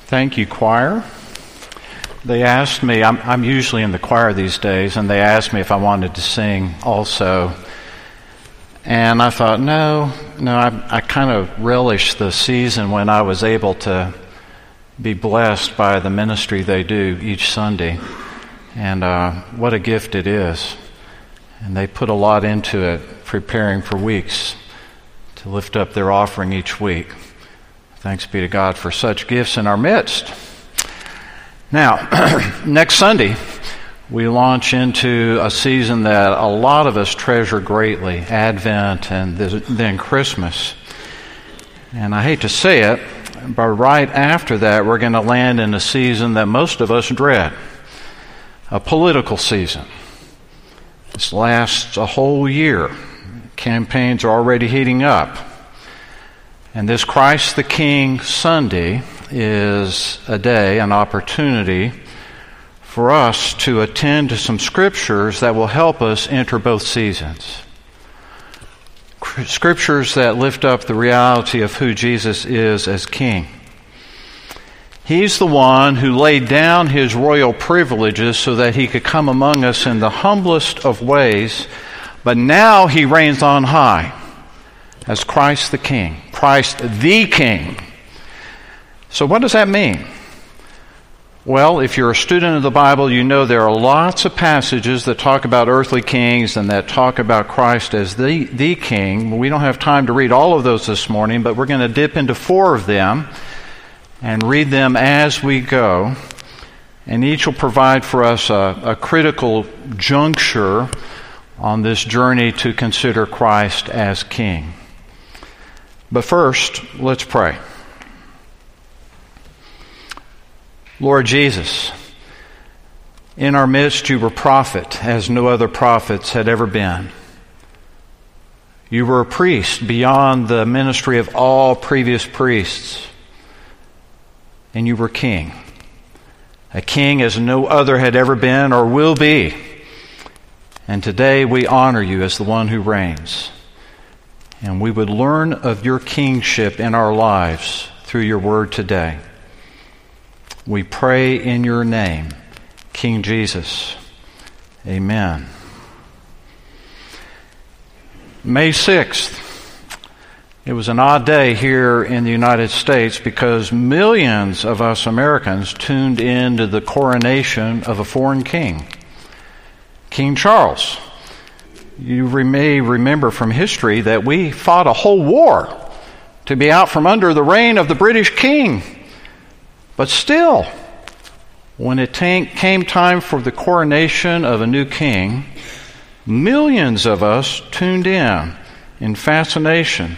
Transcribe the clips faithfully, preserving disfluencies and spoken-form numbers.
Thank you, choir. They asked me, I'm, I'm usually in the choir these days, and they asked me if I wanted to sing also. And I thought, no, no, I, I kind of relish the season when I was able to be blessed by the ministry they do each Sunday. And uh, what a gift it is. And they put a lot into it, preparing for weeks to lift up their offering each week. Thanks be to God for such gifts in our midst. Now, next Sunday, we launch into a season that a lot of us treasure greatly, Advent and then Christmas. And I hate to say it, but right after that, we're going to land in a season that most of us dread, a political season. This lasts a whole year. Campaigns are already heating up. And this Christ the King Sunday is a day, an opportunity for us to attend to some scriptures that will help us enter both seasons. Scriptures that lift up the reality of who Jesus is as King. He's the one who laid down his royal privileges so that he could come among us in the humblest of ways, but now he reigns on high as Christ the King, Christ the King. So what does that mean? Well, if you're a student of the Bible, you know there are lots of passages that talk about earthly kings and that talk about Christ as the, the King. We don't have time to read all of those this morning, but we're going to dip into four of them and read them as we go. And each will provide for us a, a critical juncture on this journey to consider Christ as King. But first, let's pray. Lord Jesus, in our midst you were prophet as no other prophets had ever been. You were a priest beyond the ministry of all previous priests. And you were king. A king as no other had ever been or will be. And today we honor you as the one who reigns. And we would learn of your kingship in our lives through your word today. We pray in your name, King Jesus. Amen. May sixth. It was an odd day here in the United States because millions of us Americans tuned in to the coronation of a foreign king, King Charles. You may remember from history that we fought a whole war to be out from under the reign of the British king. But still, when it came time for the coronation of a new king, millions of us tuned in in fascination.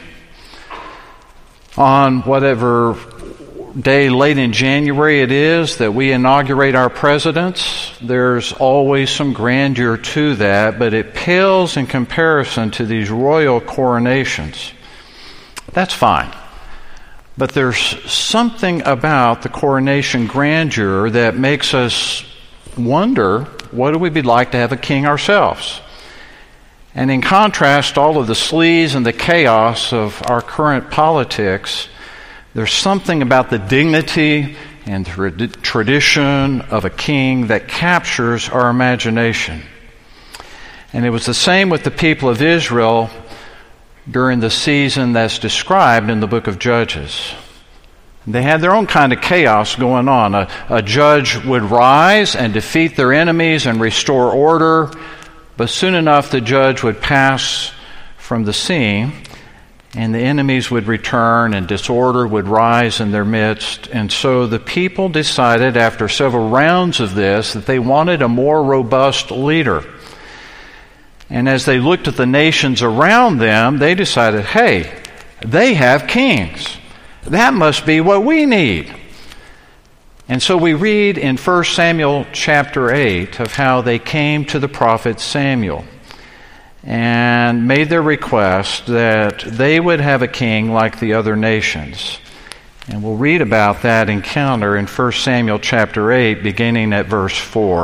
On whatever day late in January it is that we inaugurate our presidents, there's always some grandeur to that, but it pales in comparison to these royal coronations. That's fine. But there's something about the coronation grandeur that makes us wonder, what it would be like to have a king ourselves? And in contrast to all of the sleaze and the chaos of our current politics, there's something about the dignity and the tradition of a king that captures our imagination. And it was the same with the people of Israel during the season that's described in the book of Judges. They had their own kind of chaos going on. A, a judge would rise and defeat their enemies and restore order, but soon enough the judge would pass from the scene, and the enemies would return and disorder would rise in their midst. And so the people decided after several rounds of this that they wanted a more robust leader. And as they looked at the nations around them, they decided, hey, they have kings. That must be what we need. And so we read in First Samuel chapter eight of how they came to the prophet Samuel and made their request that they would have a king like the other nations. And we'll read about that encounter in First Samuel chapter eight, beginning at verse four.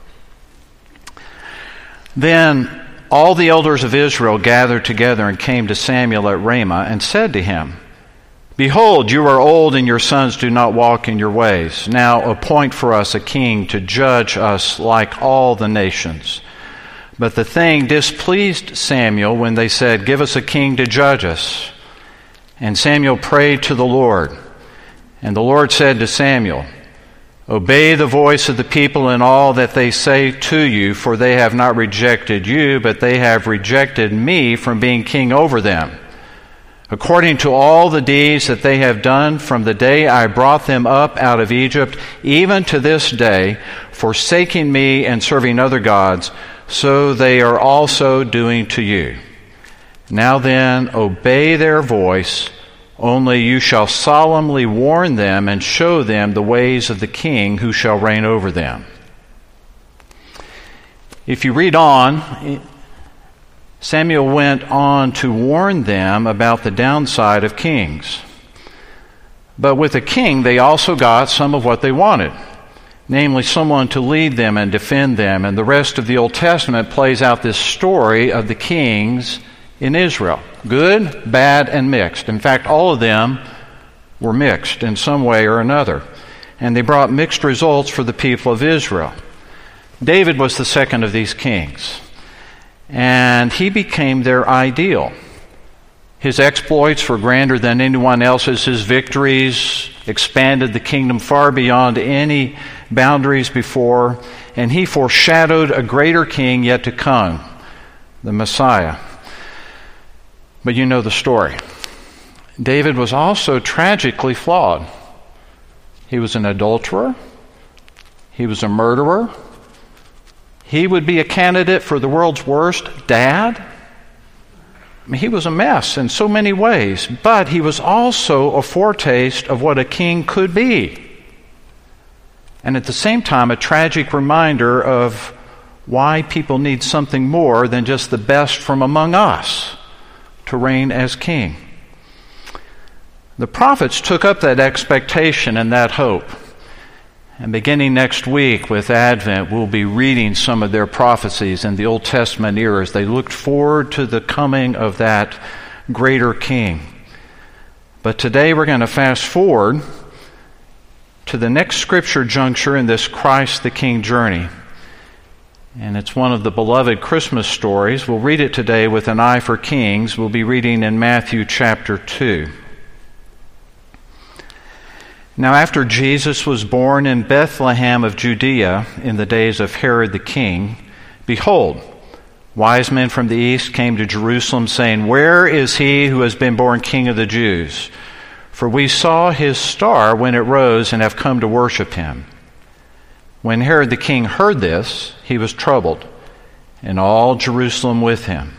Then all the elders of Israel gathered together and came to Samuel at Ramah and said to him, Behold, you are old, and your sons do not walk in your ways. Now appoint for us a king to judge us like all the nations. But the thing displeased Samuel when they said, Give us a king to judge us. And Samuel prayed to the Lord. And the Lord said to Samuel, Obey the voice of the people in all that they say to you, for they have not rejected you, but they have rejected me from being king over them. According to all the deeds that they have done from the day I brought them up out of Egypt, even to this day, forsaking me and serving other gods, so they are also doing to you. Now then, obey their voice, only you shall solemnly warn them and show them the ways of the king who shall reign over them. If you read on, Samuel went on to warn them about the downside of kings. But with a king, they also got some of what they wanted, namely someone to lead them and defend them. And the rest of the Old Testament plays out this story of the kings in Israel. Good, bad, and mixed. In fact, all of them were mixed in some way or another. And they brought mixed results for the people of Israel. David was the second of these kings. And he became their ideal. His exploits were grander than anyone else's. His victories expanded the kingdom far beyond any boundaries before. And he foreshadowed a greater king yet to come, the Messiah. But you know the story. David was also tragically flawed. He was an adulterer. He was a murderer. He would be a candidate for the world's worst dad. I mean, he was a mess in so many ways, but he was also a foretaste of what a king could be. And at the same time, a tragic reminder of why people need something more than just the best from among us to reign as king. The prophets took up that expectation and that hope. And beginning next week with Advent, we'll be reading some of their prophecies in the Old Testament era as they looked forward to the coming of that greater king. But today we're going to fast forward to the next scripture juncture in this Christ the King journey. And it's one of the beloved Christmas stories. We'll read it today with an eye for kings. We'll be reading in Matthew chapter two. Now after Jesus was born in Bethlehem of Judea in the days of Herod the king, behold, wise men from the east came to Jerusalem, saying, Where is he who has been born King of the Jews? For we saw his star when it rose and have come to worship him. When Herod the king heard this, he was troubled, and all Jerusalem with him.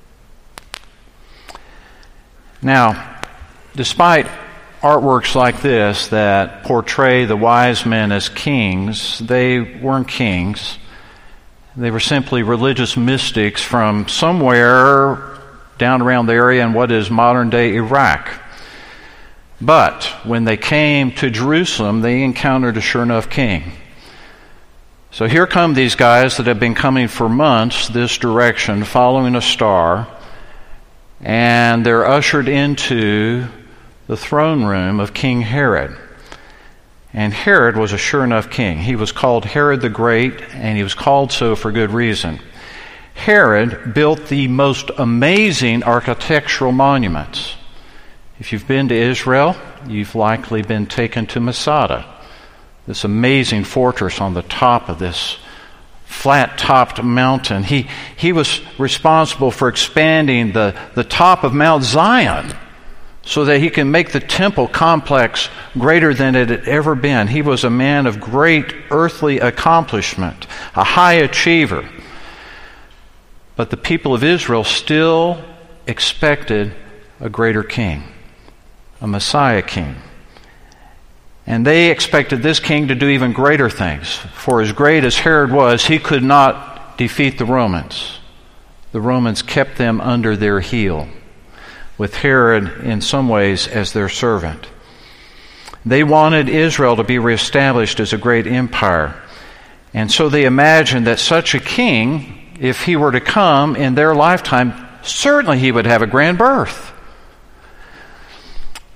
Now, despite artworks like this that portray the wise men as kings, they weren't kings. They were simply religious mystics from somewhere down around the area in what is modern-day Iraq. But when they came to Jerusalem, they encountered a sure enough king. So here come these guys that have been coming for months this direction, following a star, and they're ushered into the throne room of King Herod. And Herod was a sure enough king. He was called Herod the Great, and he was called so for good reason. Herod built the most amazing architectural monuments. If you've been to Israel, you've likely been taken to Masada, this amazing fortress on the top of this flat-topped mountain. He, he was responsible for expanding the, the top of Mount Zion so that he can make the temple complex greater than it had ever been. He was a man of great earthly accomplishment, a high achiever. But the people of Israel still expected a greater king, a Messiah king. And they expected this king to do even greater things. For as great as Herod was, he could not defeat the Romans. The Romans kept them under their heel, with Herod in some ways as their servant. They wanted Israel to be reestablished as a great empire. And so they imagined that such a king, if he were to come in their lifetime, certainly he would have a grand birth.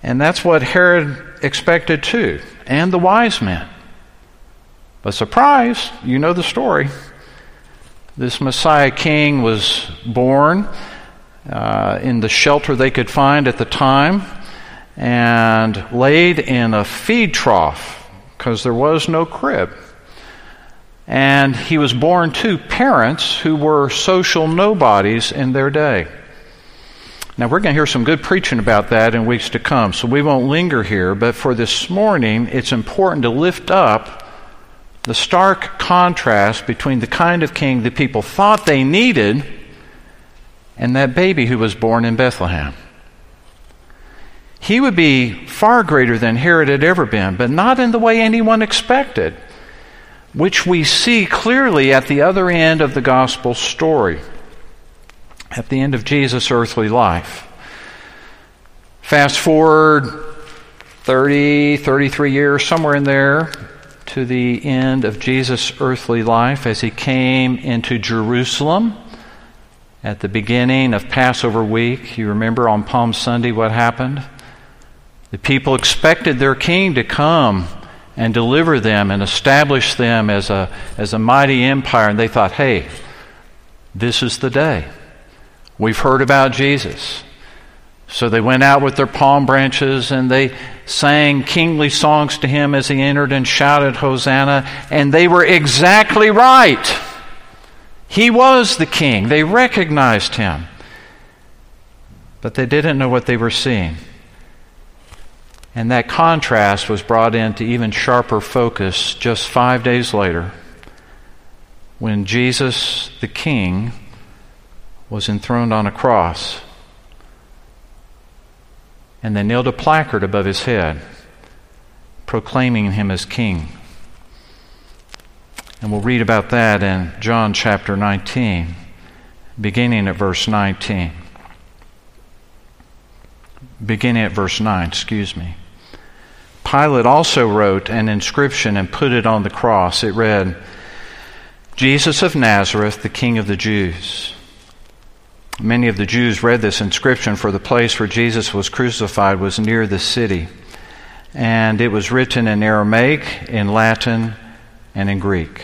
And that's what Herod expected too, and the wise men. But surprise, you know the story. This Messiah King was born uh, in the shelter they could find at the time and laid in a feed trough because there was no crib. And he was born to parents who were social nobodies in their day. Now, we're going to hear some good preaching about that in weeks to come, so we won't linger here. But for this morning, it's important to lift up the stark contrast between the kind of king the people thought they needed and that baby who was born in Bethlehem. He would be far greater than Herod had ever been, but not in the way anyone expected, which we see clearly at the other end of the gospel story, at the end of Jesus' earthly life. Fast forward thirty, thirty-three years, somewhere in there, to the end of Jesus' earthly life as he came into Jerusalem at the beginning of Passover week. You remember on Palm Sunday what happened? The people expected their king to come and deliver them and establish them as a, as a mighty empire. And they thought, hey, this is the day. We've heard about Jesus. So they went out with their palm branches and they sang kingly songs to him as he entered and shouted, Hosanna. And they were exactly right. He was the king. They recognized him. But they didn't know what they were seeing. And that contrast was brought into even sharper focus just five days later when Jesus, the King, was enthroned on a cross. And they nailed a placard above his head, proclaiming him as King. And we'll read about that in John chapter nineteen, beginning at verse nineteen. Beginning at verse nine, excuse me. Pilate also wrote an inscription and put it on the cross. It read, Jesus of Nazareth, the King of the Jews. Many of the Jews read this inscription, for the place where Jesus was crucified was near the city. And it was written in Aramaic, in Latin, and in Greek.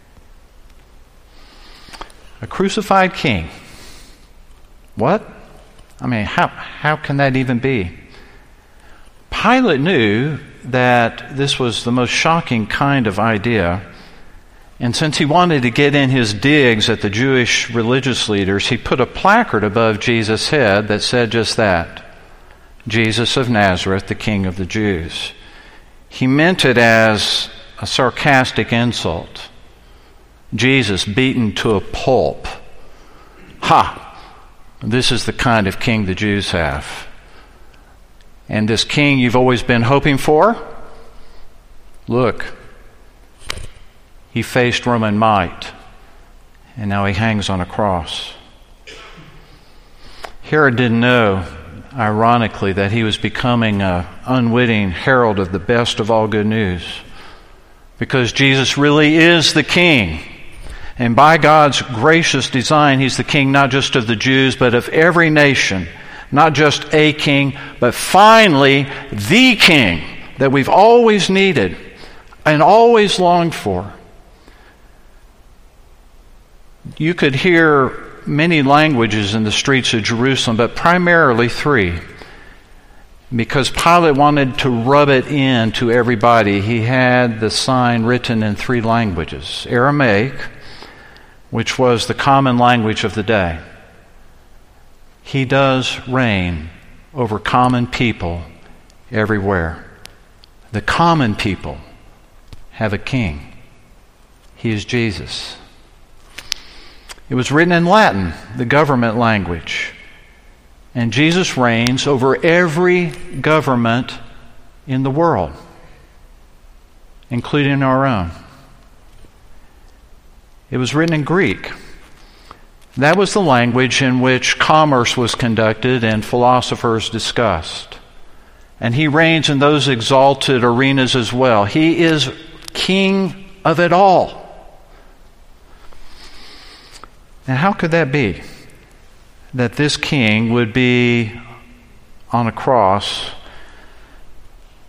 A crucified king. What? I mean, how, how can that even be? Pilate knew that this was the most shocking kind of idea, and since he wanted to get in his digs at the Jewish religious leaders, he put a placard above Jesus' head that said just that, Jesus of Nazareth, the King of the Jews. He meant it as a sarcastic insult. Jesus beaten to a pulp. Ha! This is the kind of king the Jews have. And this king you've always been hoping for? Look, he faced Roman might, and now he hangs on a cross. Herod didn't know, ironically, that he was becoming an unwitting herald of the best of all good news, because Jesus really is the king. And by God's gracious design, he's the king not just of the Jews, but of every nation. Not just a king, but finally the king that we've always needed and always longed for. You could hear many languages in the streets of Jerusalem, but primarily three. Because Pilate wanted to rub it in to everybody, he had the sign written in three languages. Aramaic, which was the common language of the day. He does reign over common people everywhere. The common people have a king. He is Jesus. It was written in Latin, the government language. And Jesus reigns over every government in the world, including our own. It was written in Greek. That was the language in which commerce was conducted and philosophers discussed. And he reigns in those exalted arenas as well. He is king of it all. Now, how could that be? That this king would be on a cross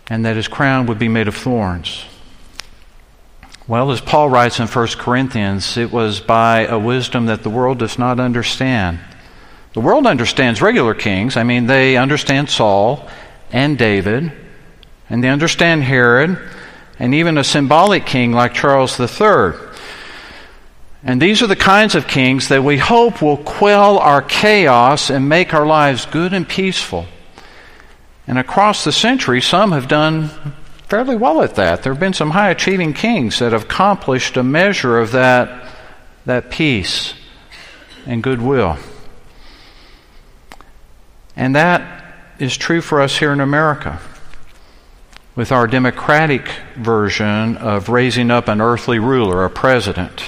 and that his crown would be made of thorns. Well, as Paul writes in First Corinthians, it was by a wisdom that the world does not understand. The world understands regular kings. I mean, they understand Saul and David, and they understand Herod, and even a symbolic king like Charles the Third. And these are the kinds of kings that we hope will quell our chaos and make our lives good and peaceful. And across the century, some have done fairly well at that. There have been some high-achieving kings that have accomplished a measure of that, that peace and goodwill. And that is true for us here in America, with our democratic version of raising up an earthly ruler, a president.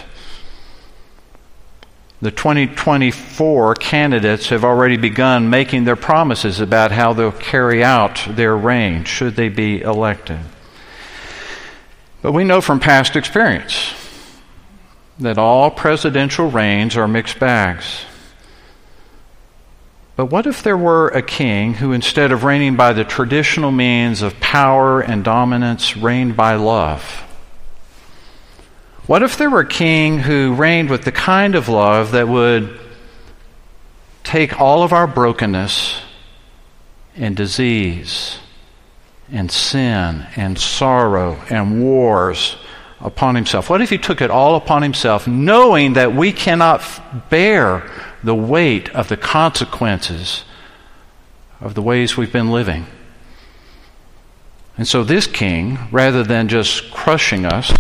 The twenty twenty-four candidates have already begun making their promises about how they'll carry out their reign should they be elected. But we know from past experience that all presidential reigns are mixed bags. But what if there were a king who, instead of reigning by the traditional means of power and dominance, reigned by love? What if there were a king who reigned with the kind of love that would take all of our brokenness and disease and sin and sorrow and wars upon himself? What if he took it all upon himself, knowing that we cannot bear the weight of the consequences of the ways we've been living? And so this king, rather than just crushing us,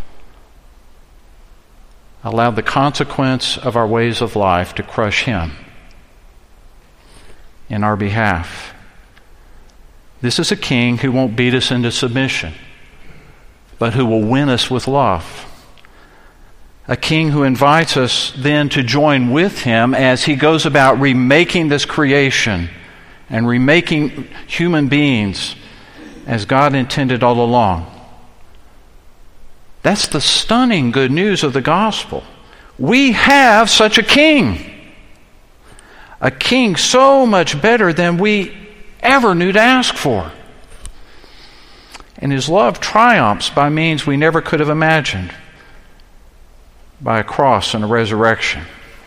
allowed the consequence of our ways of life to crush him in our behalf. This is a king who won't beat us into submission, but who will win us with love. A king who invites us then to join with him as he goes about remaking this creation and remaking human beings as God intended all along. That's the stunning good news of the gospel. We have such a king. A king so much better than we ever knew to ask for. And his love triumphs by means we never could have imagined. By a cross and a resurrection.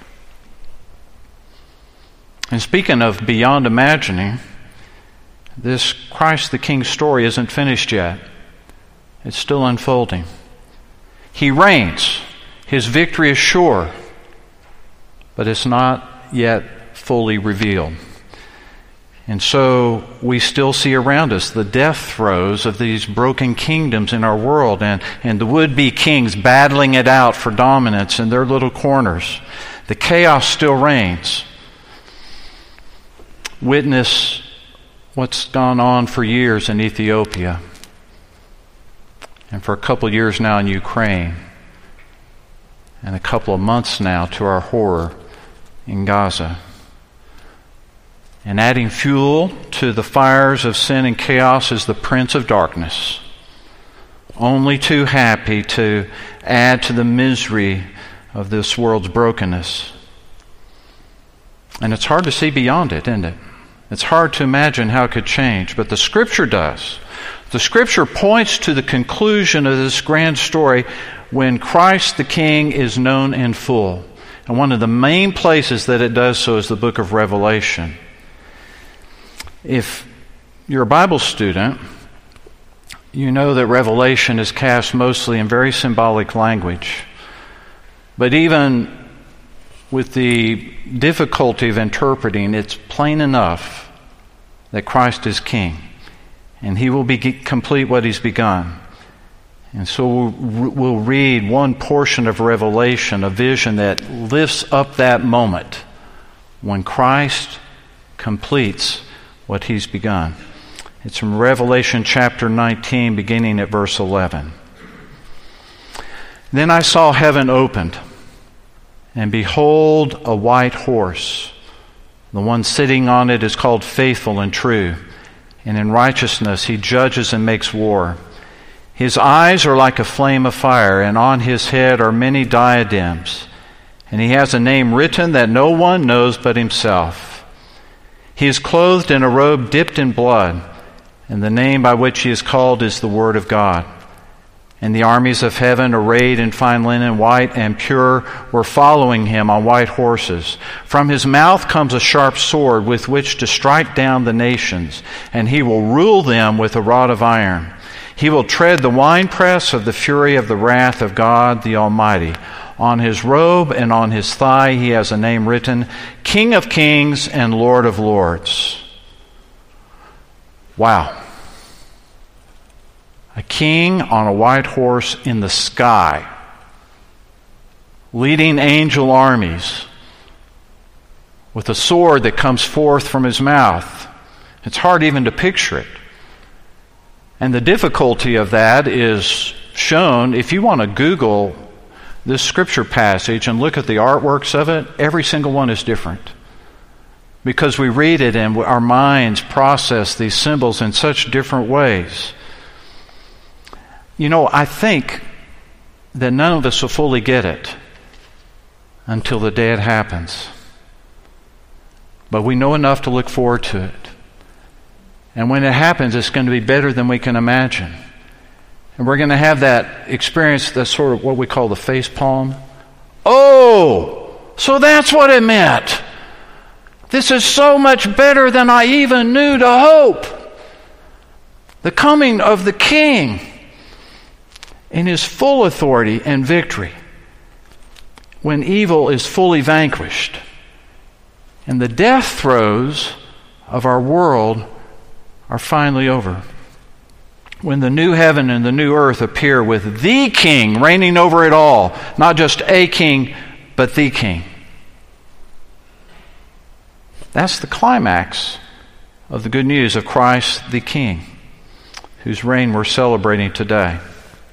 And speaking of beyond imagining, this Christ the King story isn't finished yet. It's still unfolding. He reigns. His victory is sure, but it's not yet fully revealed. And so we still see around us the death throes of these broken kingdoms in our world, and, and the would-be kings battling it out for dominance in their little corners. The chaos still reigns. Witness what's gone on for years in Ethiopia, and for a couple of years now in Ukraine, and a couple of months now, to our horror, in Gaza. And adding fuel to the fires of sin and chaos is the Prince of Darkness, only too happy to add to the misery of this world's brokenness. And it's hard to see beyond it, isn't it? It's hard to imagine how it could change, but the Scripture does. The Scripture points to the conclusion of this grand story when Christ the King is known in full. And one of the main places that it does so is the book of Revelation. If you're a Bible student, you know that Revelation is cast mostly in very symbolic language. But even with the difficulty of interpreting, it's plain enough that Christ is King. And he will be complete what he's begun. And so we'll, we'll read one portion of Revelation, a vision that lifts up that moment when Christ completes what he's begun. It's from Revelation chapter nineteen, beginning at verse eleven. Then I saw heaven opened, and behold, a white horse. The one sitting on it is called Faithful and True, and in righteousness he judges and makes war. His eyes are like a flame of fire, and on his head are many diadems. And he has a name written that no one knows but himself. He is clothed in a robe dipped in blood, and the name by which he is called is the Word of God. And the armies of heaven, arrayed in fine linen, white and pure, were following him on white horses. From his mouth comes a sharp sword with which to strike down the nations, and he will rule them with a rod of iron. He will tread the winepress of the fury of the wrath of God the Almighty. On his robe and on his thigh he has a name written, King of Kings and Lord of Lords. Wow. A king on a white horse in the sky, leading angel armies, with a sword that comes forth from his mouth. It's hard even to picture it. And the difficulty of that is shown if you want to Google this scripture passage and look at the artworks of it. Every single one is different, because we read it and our minds process these symbols in such different ways. You know, I think that none of us will fully get it until the day it happens. But we know enough to look forward to it. And when it happens, it's going to be better than we can imagine. And we're going to have that experience, that's sort of what we call the face palm. Oh, so that's what it meant. This is so much better than I even knew to hope. The coming of the King in his full authority and victory, when evil is fully vanquished and the death throes of our world are finally over. When the new heaven and the new earth appear with the King reigning over it all, not just a king, but the King. That's the climax of the good news of Christ the King, whose reign we're celebrating today.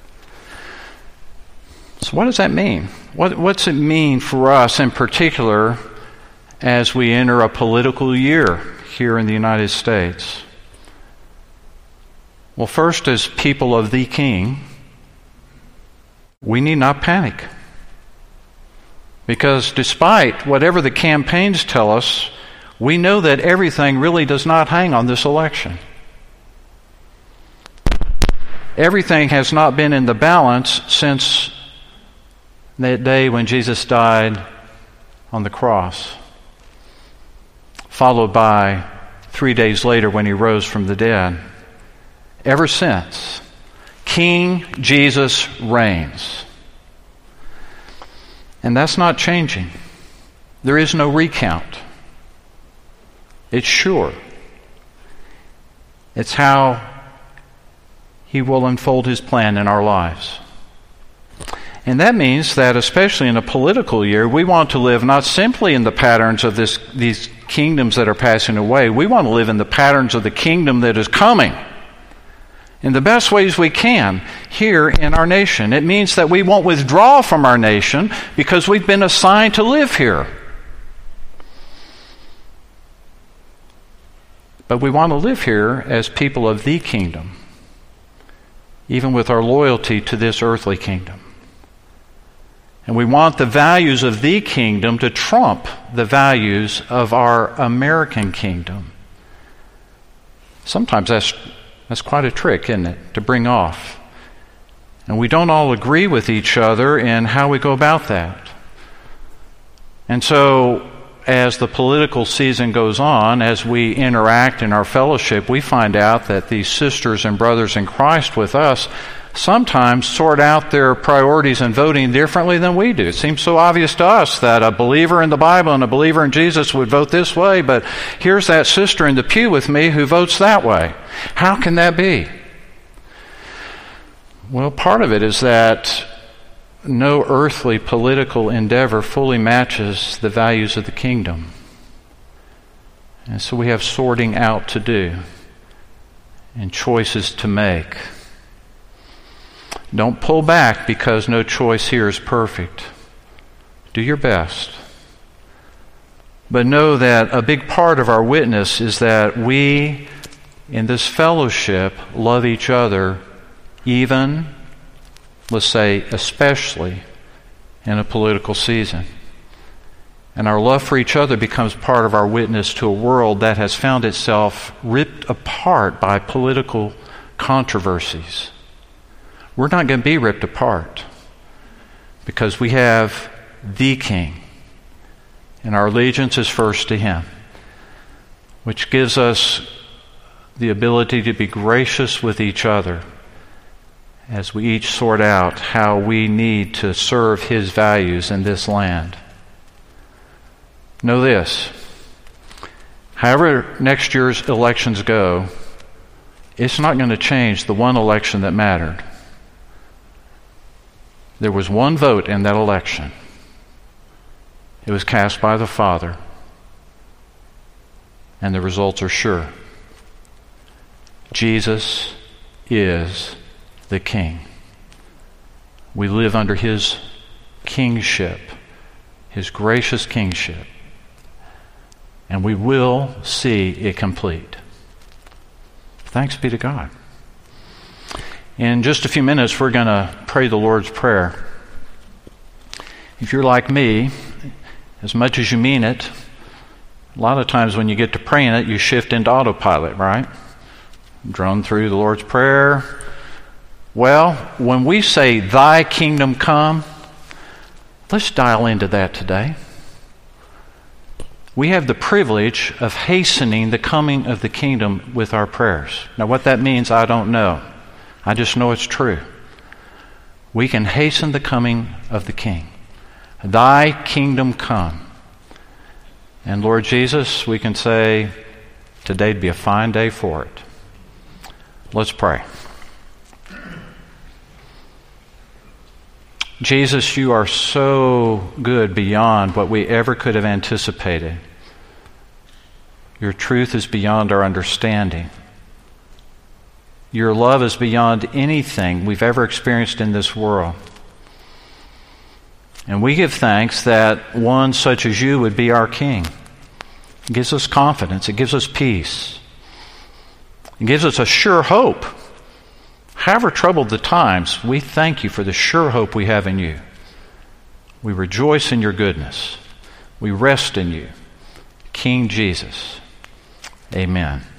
So what does that mean? What, what's it mean for us in particular as we enter a political year here in the United States? Well, first, as people of the King, we need not panic. Because despite whatever the campaigns tell us, we know that everything really does not hang on this election. Everything has not been in the balance since that day when Jesus died on the cross, followed by three days later when he rose from the dead. Ever since, King Jesus reigns. And that's not changing. There is no recount. It's sure. It's how he will unfold his plan in our lives. And that means that, especially in a political year, we want to live not simply in the patterns of this, these kingdoms that are passing away. We want to live in the patterns of the kingdom that is coming in the best ways we can here in our nation. It means that we won't withdraw from our nation because we've been assigned to live here. But we want to live here as people of the kingdom, even with our loyalty to this earthly kingdom. And we want the values of the kingdom to trump the values of our American kingdom. Sometimes that's that's quite a trick, isn't it, to bring off. And we don't all agree with each other in how we go about that. And so, as the political season goes on, as we interact in our fellowship, we find out that these sisters and brothers in Christ with us sometimes sort out their priorities in voting differently than we do. It seems so obvious to us that a believer in the Bible and a believer in Jesus would vote this way, but here's that sister in the pew with me who votes that way. How can that be? Well, part of it is that no earthly political endeavor fully matches the values of the kingdom. And so we have sorting out to do and choices to make. Don't pull back because no choice here is perfect. Do your best. But know that a big part of our witness is that we, in this fellowship, love each other, even, let's say, especially in a political season. And our love for each other becomes part of our witness to a world that has found itself ripped apart by political controversies. We're not going to be ripped apart because we have the King, and our allegiance is first to Him, which gives us the ability to be gracious with each other as we each sort out how we need to serve His values in this land. Know this, however next year's elections go, it's not going to change the one election that mattered. There was one vote in that election. It was cast by the Father, and the results are sure. Jesus is the King. We live under His kingship, His gracious kingship, and we will see it complete. Thanks be to God. In just a few minutes, we're going to pray the Lord's Prayer. If you're like me, as much as you mean it, a lot of times when you get to praying it, you shift into autopilot, right? Drone through the Lord's Prayer. Well, when we say, Thy kingdom come, let's dial into that today. We have the privilege of hastening the coming of the kingdom with our prayers. Now, what that means, I don't know. I just know it's true. We can hasten the coming of the King. Thy kingdom come. And Lord Jesus, we can say, today'd be a fine day for it. Let's pray. Jesus, you are so good beyond what we ever could have anticipated. Your truth is beyond our understanding. Your love is beyond anything we've ever experienced in this world. And we give thanks that one such as you would be our King. It gives us confidence. It gives us peace. It gives us a sure hope. However troubled the times, we thank you for the sure hope we have in you. We rejoice in your goodness. We rest in you. King Jesus. Amen.